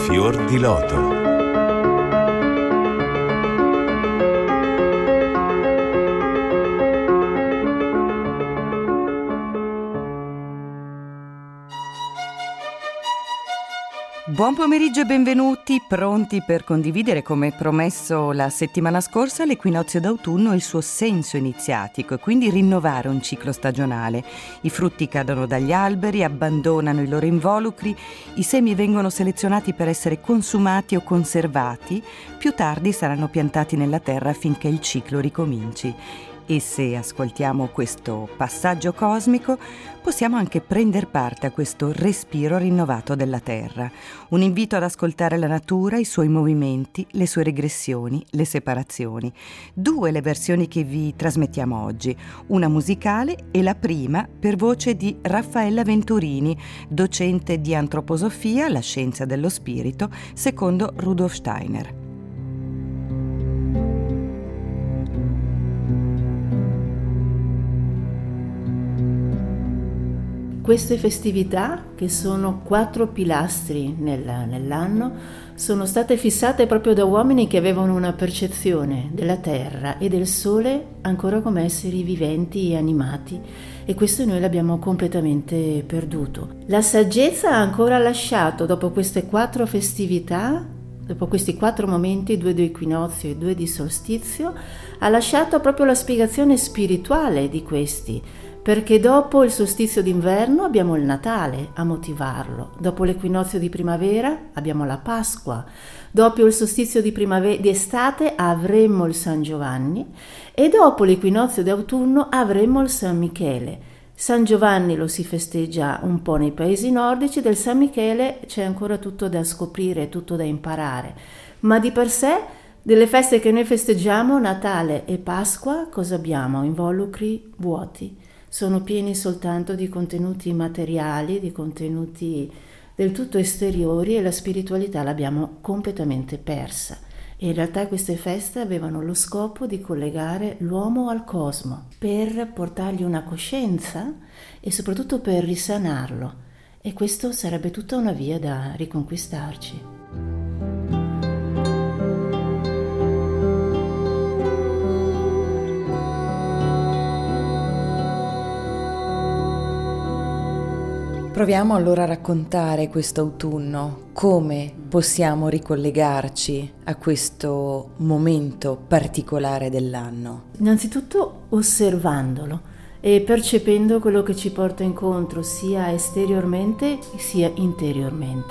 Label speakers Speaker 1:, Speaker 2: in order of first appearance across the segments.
Speaker 1: Fior di loto.
Speaker 2: Buon pomeriggio e benvenuti, pronti per condividere, come promesso la settimana scorsa, l'equinozio d'autunno e il suo senso iniziatico e quindi rinnovare un ciclo stagionale. I frutti cadono dagli alberi, abbandonano i loro involucri, i semi vengono selezionati per essere consumati o conservati, più tardi saranno piantati nella terra affinché il ciclo ricominci. E se ascoltiamo questo passaggio cosmico, possiamo anche prendere parte a questo respiro rinnovato della Terra. Un invito ad ascoltare la natura, i suoi movimenti, le sue regressioni, le separazioni. Due le versioni che vi trasmettiamo oggi, una musicale e la prima per voce di Raffaella Venturini, docente di antroposofia, la scienza dello spirito, secondo Rudolf Steiner.
Speaker 3: Queste festività, che sono 4 pilastri nell'anno, sono state fissate proprio da uomini che avevano una percezione della terra e del sole ancora come esseri viventi e animati, e questo noi l'abbiamo completamente perduto. La saggezza ha ancora lasciato, dopo queste 4 festività, dopo questi 4 momenti, 2 di equinozio e 2 di solstizio, ha lasciato proprio la spiegazione spirituale di questi, perché dopo il solstizio d'inverno abbiamo il Natale a motivarlo, dopo l'equinozio di primavera abbiamo la Pasqua, dopo il solstizio di estate avremo il San Giovanni e dopo l'equinozio d'autunno avremo il San Michele. San Giovanni lo si festeggia un po' nei paesi nordici, del San Michele c'è ancora tutto da scoprire, tutto da imparare, ma di per sé delle feste che noi festeggiamo, Natale e Pasqua, cosa abbiamo? Involucri vuoti. Sono pieni soltanto di contenuti materiali, di contenuti del tutto esteriori, e la spiritualità l'abbiamo completamente persa. E in realtà queste feste avevano lo scopo di collegare l'uomo al cosmo, per portargli una coscienza e soprattutto per risanarlo. E questo sarebbe tutta una via da riconquistarci.
Speaker 4: Proviamo allora a raccontare questo autunno, come possiamo ricollegarci a questo momento particolare dell'anno.
Speaker 3: Innanzitutto osservandolo e percependo quello che ci porta incontro sia esteriormente sia interiormente.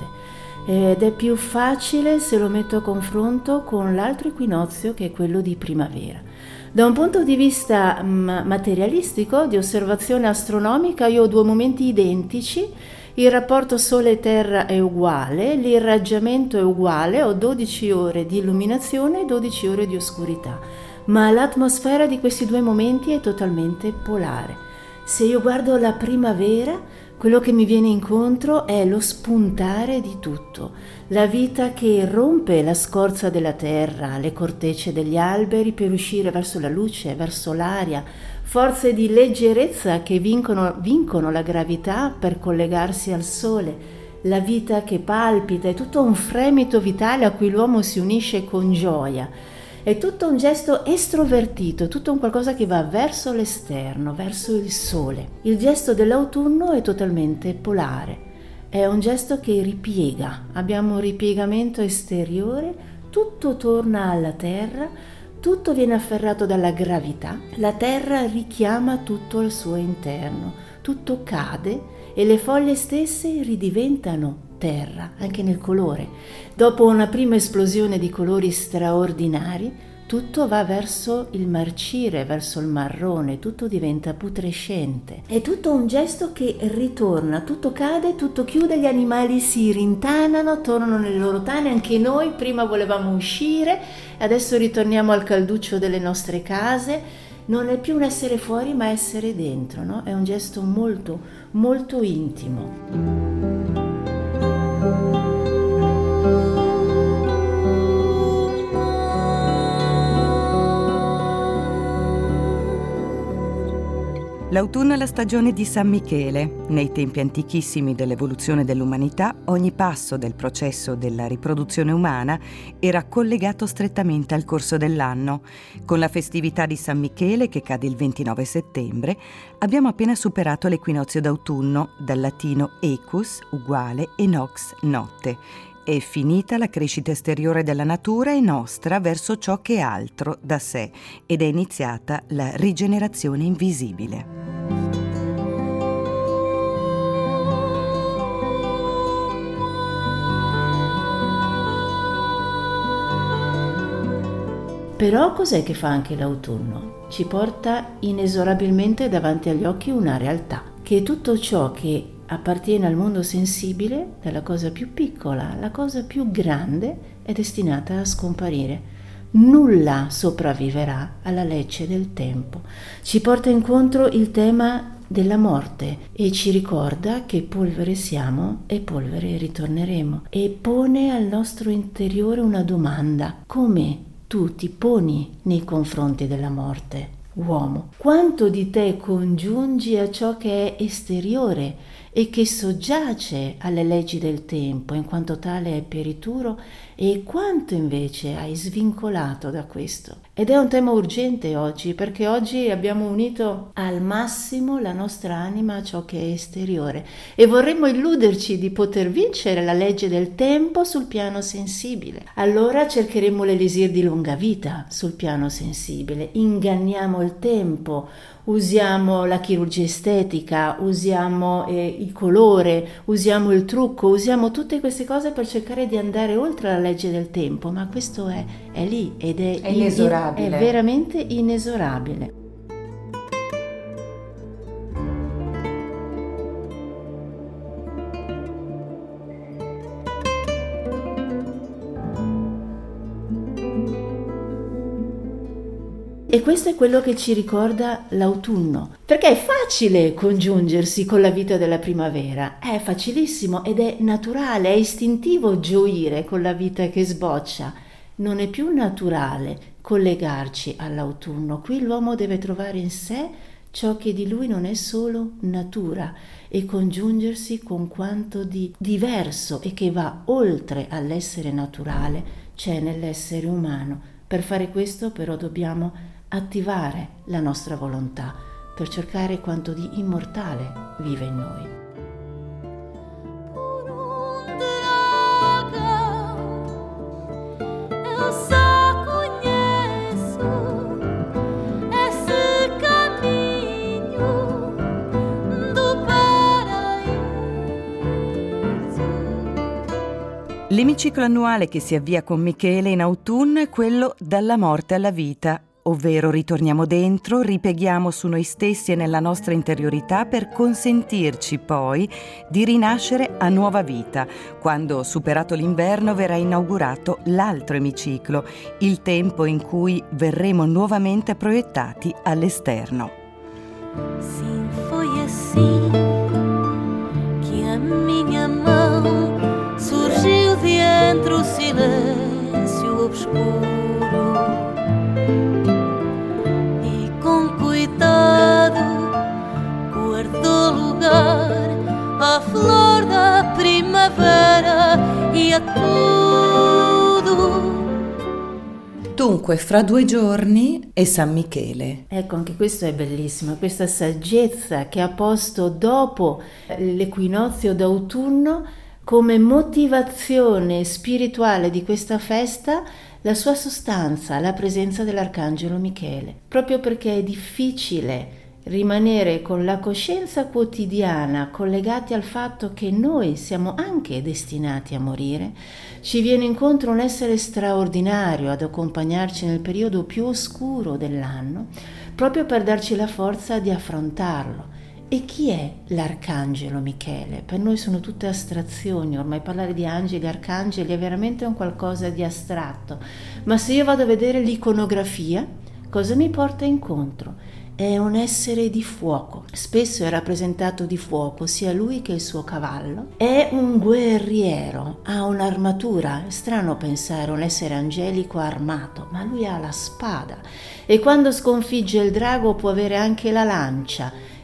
Speaker 3: Ed è più facile se lo metto a confronto con l'altro equinozio, che è quello di primavera. Da un punto di vista materialistico, di osservazione astronomica, io ho 2 momenti identici, il rapporto Sole-Terra è uguale, l'irraggiamento è uguale, ho 12 ore di illuminazione e 12 ore di oscurità, ma l'atmosfera di questi 2 momenti è totalmente polare. Se io guardo la primavera, quello che mi viene incontro è lo spuntare di tutto, la vita che rompe la scorza della terra, le cortecce degli alberi per uscire verso la luce, verso l'aria, forze di leggerezza che vincono la gravità per collegarsi al sole, la vita che palpita, è tutto un fremito vitale a cui l'uomo si unisce con gioia. È tutto un gesto estrovertito, tutto un qualcosa che va verso l'esterno, verso il sole. Il gesto dell'autunno è totalmente polare, è un gesto che ripiega, abbiamo un ripiegamento esteriore, tutto torna alla terra, tutto viene afferrato dalla gravità, la terra richiama tutto al suo interno, tutto cade e le foglie stesse ridiventano terra, anche nel colore. Dopo una prima esplosione di colori straordinari, tutto va verso il marcire, verso il marrone, tutto diventa putrescente. È tutto un gesto che ritorna, tutto cade, tutto chiude, gli animali si rintanano, tornano nelle loro tane, anche noi prima volevamo uscire, adesso ritorniamo al calduccio delle nostre case. Non è più un essere fuori, ma essere dentro, no? È un gesto molto, molto intimo.
Speaker 2: L'autunno è la stagione di San Michele. Nei tempi antichissimi dell'evoluzione dell'umanità, ogni passo del processo della riproduzione umana era collegato strettamente al corso dell'anno. Con la festività di San Michele, che cade il 29 settembre, abbiamo appena superato l'equinozio d'autunno, dal latino equus, uguale, e nox, notte. È finita la crescita esteriore della natura e nostra verso ciò che è altro da sé ed è iniziata la rigenerazione invisibile.
Speaker 3: Però cos'è che fa anche l'autunno? Ci porta inesorabilmente davanti agli occhi una realtà, che tutto ciò che appartiene al mondo sensibile, dalla cosa più piccola alla cosa più grande, è destinata a scomparire. Nulla sopravviverà alla legge del tempo. Ci porta incontro il tema della morte e ci ricorda che polvere siamo e polvere ritorneremo, e pone al nostro interiore una domanda: come tu ti poni nei confronti della morte, uomo? Quanto di te congiungi a ciò che è esteriore e che soggiace alle leggi del tempo, in quanto tale è perituro, e quanto invece hai svincolato da questo? Ed è un tema urgente oggi, perché oggi abbiamo unito al massimo la nostra anima a ciò che è esteriore e vorremmo illuderci di poter vincere la legge del tempo sul piano sensibile. Allora cercheremo l'elisir di lunga vita sul piano sensibile, inganniamo il tempo, usiamo la chirurgia estetica, usiamo il colore, usiamo il trucco, usiamo tutte queste cose per cercare di andare oltre la legge del tempo, ma questo è lì ed è
Speaker 4: inesorabile.
Speaker 3: È veramente inesorabile. E questo è quello che ci ricorda l'autunno, perché è facile congiungersi con la vita della primavera, è facilissimo ed è naturale, è istintivo gioire con la vita che sboccia. Non è più naturale collegarci all'autunno. Qui l'uomo deve trovare in sé ciò che di lui non è solo natura e congiungersi con quanto di diverso e che va oltre all'essere naturale c'è nell'essere umano. Per fare questo però dobbiamo attivare la nostra volontà per cercare quanto di immortale vive in noi.
Speaker 2: L'emiciclo annuale che si avvia con Michele in autunno è quello dalla morte alla vita, ovvero ritorniamo dentro, ripeghiamo su noi stessi e nella nostra interiorità per consentirci poi di rinascere a nuova vita, quando, superato l'inverno, verrà inaugurato l'altro emiciclo, il tempo in cui verremo nuovamente proiettati all'esterno.
Speaker 1: Sim, foi assim que a minha mão surgiu de entre o silêncio obscuro e com cuidado guardou lugar à flor da primavera e a tudo.
Speaker 4: Dunque, fra 2 giorni è San Michele.
Speaker 3: Ecco, anche questo è bellissimo, questa saggezza che ha posto dopo l'equinozio d'autunno come motivazione spirituale di questa festa la sua sostanza, la presenza dell'Arcangelo Michele. Proprio perché è difficile rimanere con la coscienza quotidiana collegati al fatto che noi siamo anche destinati a morire, ci viene incontro un essere straordinario ad accompagnarci nel periodo più oscuro dell'anno, proprio per darci la forza di affrontarlo. E chi è l'Arcangelo Michele? Per noi sono tutte astrazioni, ormai parlare di angeli, arcangeli è veramente un qualcosa di astratto, ma se io vado a vedere l'iconografia, cosa mi porta incontro? È un essere di fuoco, spesso è rappresentato di fuoco sia lui che il suo cavallo, è un guerriero, ha un'armatura, è strano pensare un essere angelico armato, ma lui ha la spada e quando sconfigge il drago può avere anche la lancia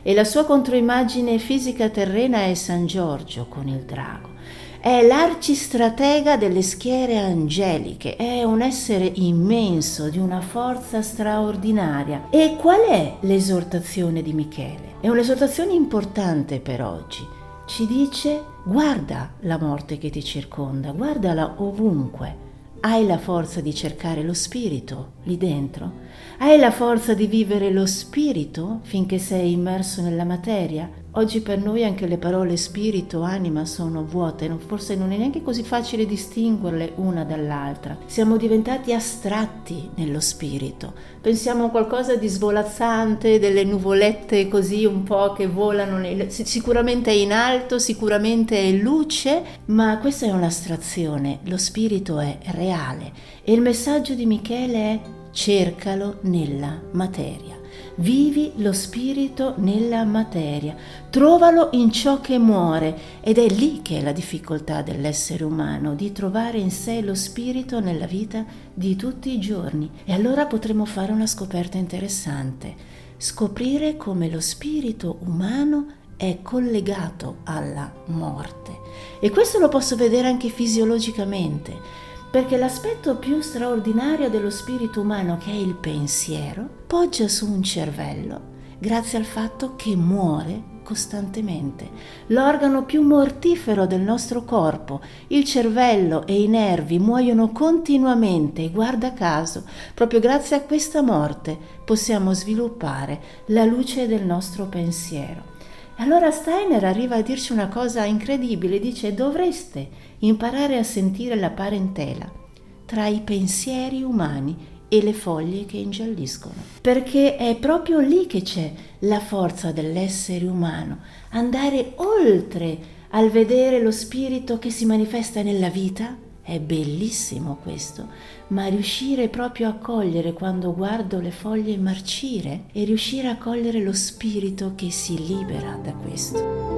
Speaker 3: e la sua controimmagine fisica terrena è San Giorgio con il drago. È l'arcistratega delle schiere angeliche, è un essere immenso, di una forza straordinaria. E qual è l'esortazione di Michele? È un'esortazione importante per oggi. Ci dice: guarda la morte che ti circonda, guardala ovunque. Hai la forza di cercare lo spirito lì dentro? Hai la forza di vivere lo spirito finché sei immerso nella materia? Oggi per noi anche le parole spirito, anima sono vuote, forse non è neanche così facile distinguerle una dall'altra. Siamo diventati astratti nello spirito. Pensiamo a qualcosa di svolazzante, delle nuvolette così un po' che volano, sicuramente è in alto, sicuramente è luce, ma questa è un'astrazione, lo spirito è reale. E il messaggio di Michele è: cercalo nella materia. Vivi lo spirito nella materia, trovalo in ciò che muore, ed è lì che è la difficoltà dell'essere umano, di trovare in sé lo spirito nella vita di tutti i giorni. E allora potremo fare una scoperta interessante, scoprire come lo spirito umano è collegato alla morte. E questo lo posso vedere anche fisiologicamente, perché l'aspetto più straordinario dello spirito umano, che è il pensiero, poggia su un cervello grazie al fatto che muore costantemente. L'organo più mortifero del nostro corpo, il cervello e i nervi, muoiono continuamente e, guarda caso, proprio grazie a questa morte possiamo sviluppare la luce del nostro pensiero. Allora Steiner arriva a dirci una cosa incredibile, dice: dovreste imparare a sentire la parentela tra i pensieri umani e le foglie che ingialliscono, perché è proprio lì che c'è la forza dell'essere umano, andare oltre al vedere lo spirito che si manifesta nella vita. È bellissimo questo, ma riuscire proprio a cogliere, quando guardo le foglie marcire, e riuscire a cogliere lo spirito che si libera da questo.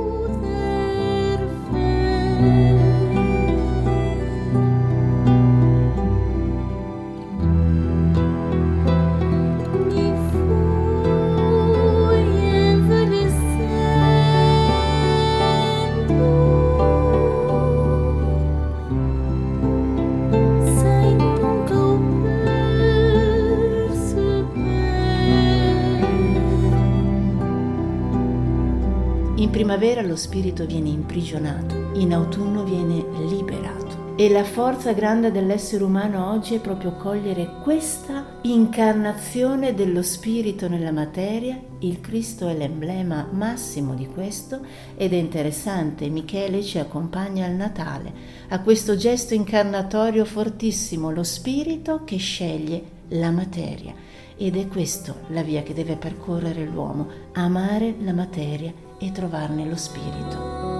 Speaker 3: In primavera lo spirito viene imprigionato, in autunno viene liberato. E la forza grande dell'essere umano oggi è proprio cogliere questa incarnazione dello spirito nella materia. Il Cristo è l'emblema massimo di questo, ed è interessante, Michele ci accompagna al Natale, a questo gesto incarnatorio fortissimo, lo spirito che sceglie la materia. Ed è questo la via che deve percorrere l'uomo: amare la materia e trovarne lo spirito.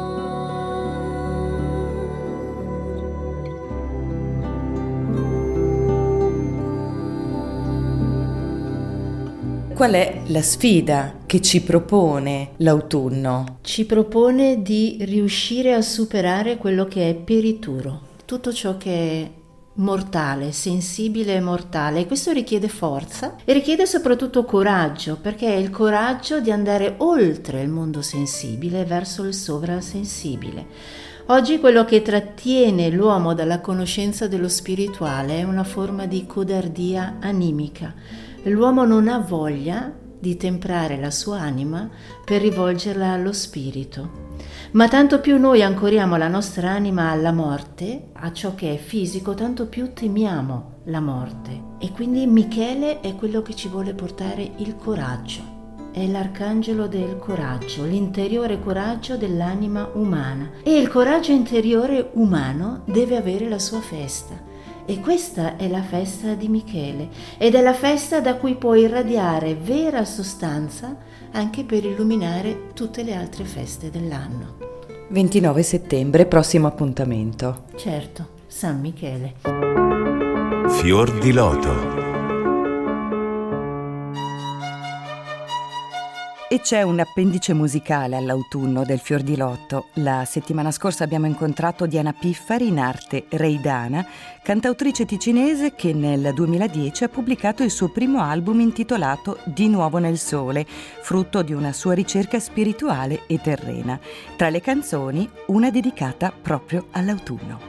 Speaker 4: Qual è la sfida che ci propone l'autunno?
Speaker 3: Ci propone di riuscire a superare quello che è perituro, tutto ciò che è mortale, sensibile e mortale, e questo richiede forza e richiede soprattutto coraggio, perché è il coraggio di andare oltre il mondo sensibile verso il sovrasensibile. Oggi quello che trattiene l'uomo dalla conoscenza dello spirituale è una forma di codardia animica. L'uomo non ha voglia di temprare la sua anima per rivolgerla allo spirito. Ma tanto più noi ancoriamo la nostra anima alla morte, a ciò che è fisico, tanto più temiamo la morte. E quindi Michele è quello che ci vuole portare il coraggio. È l'arcangelo del coraggio, l'interiore coraggio dell'anima umana. E il coraggio interiore umano deve avere la sua festa. E questa è la festa di Michele, ed è la festa da cui può irradiare vera sostanza anche per illuminare tutte le altre feste dell'anno.
Speaker 2: 29 settembre, prossimo appuntamento.
Speaker 3: Certo, San Michele.
Speaker 5: Fior di loto.
Speaker 2: E c'è un appendice musicale all'autunno del Fior di Lotto. La settimana scorsa abbiamo incontrato Diana Piffari, in arte Reidana, cantautrice ticinese che nel 2010 ha pubblicato il suo primo album intitolato Di nuovo nel sole, frutto di una sua ricerca spirituale e terrena. Tra le canzoni, una dedicata proprio all'autunno.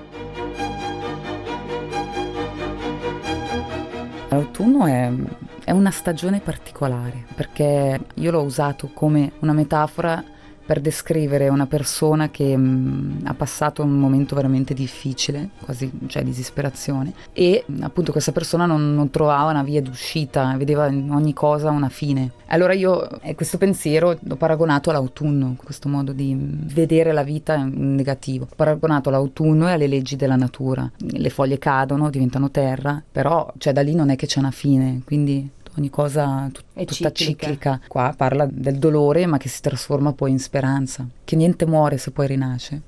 Speaker 6: L'autunno è una stagione particolare, perché io l'ho usato come una metafora per descrivere una persona che ha passato un momento veramente difficile, quasi di disperazione, e appunto questa persona non trovava una via d'uscita, vedeva in ogni cosa una fine. Allora io questo pensiero l'ho paragonato all'autunno, questo modo di vedere la vita in negativo. Ho paragonato all'autunno e alle leggi della natura. Le foglie cadono, diventano terra, però da lì non è che c'è una fine, quindi ogni cosa è tutta ciclica. Qua parla del dolore, ma che si trasforma poi in speranza, che niente muore se poi rinasce.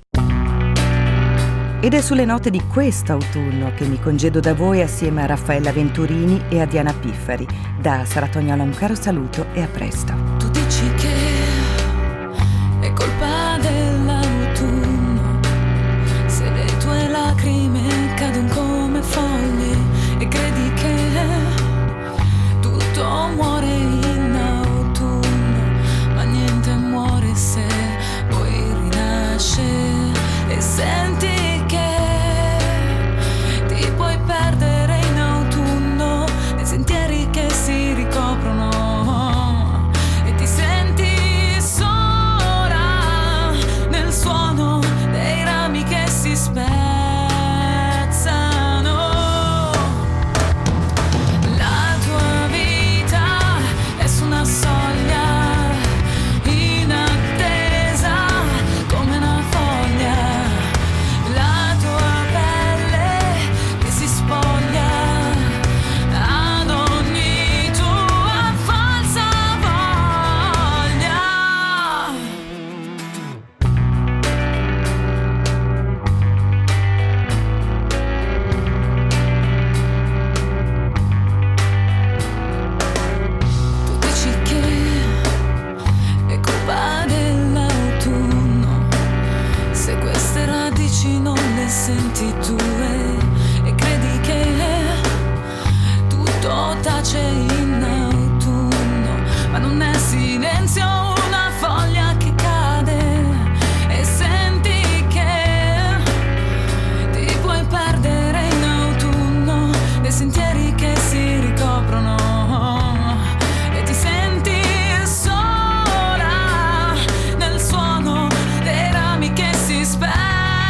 Speaker 2: Ed è sulle note di questo autunno che mi congedo da voi assieme a Raffaella Venturini e a Diana Piffari. Da Sara Tognola un caro saluto e a presto.
Speaker 7: Tu dici che è colpa dell'autunno, se le tue lacrime cadono come foglie e credi che tutto muore in autunno, ma niente muore se poi rinasce. E senti che ti puoi perdere in autunno nei sentieri che si ricoprono, e ti senti sola nel suono dei rami che si spezzano. Senti tue e credi che tutto tace in autunno, ma non è silenzio una foglia che cade. E senti che ti puoi perdere in autunno nei sentieri che si ricoprono, e ti senti sola nel suono dei rami che si spezzano.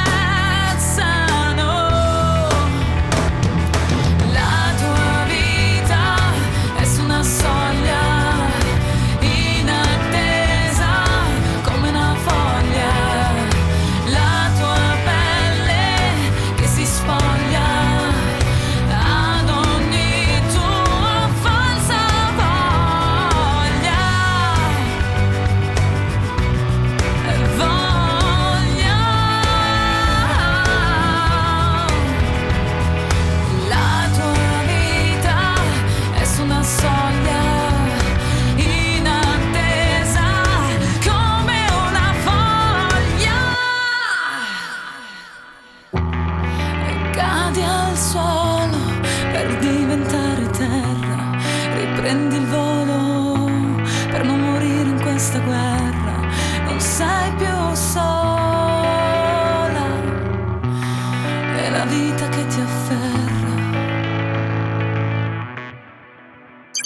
Speaker 7: Prendi il volo per non morire in questa guerra, non sei più sola, è la vita che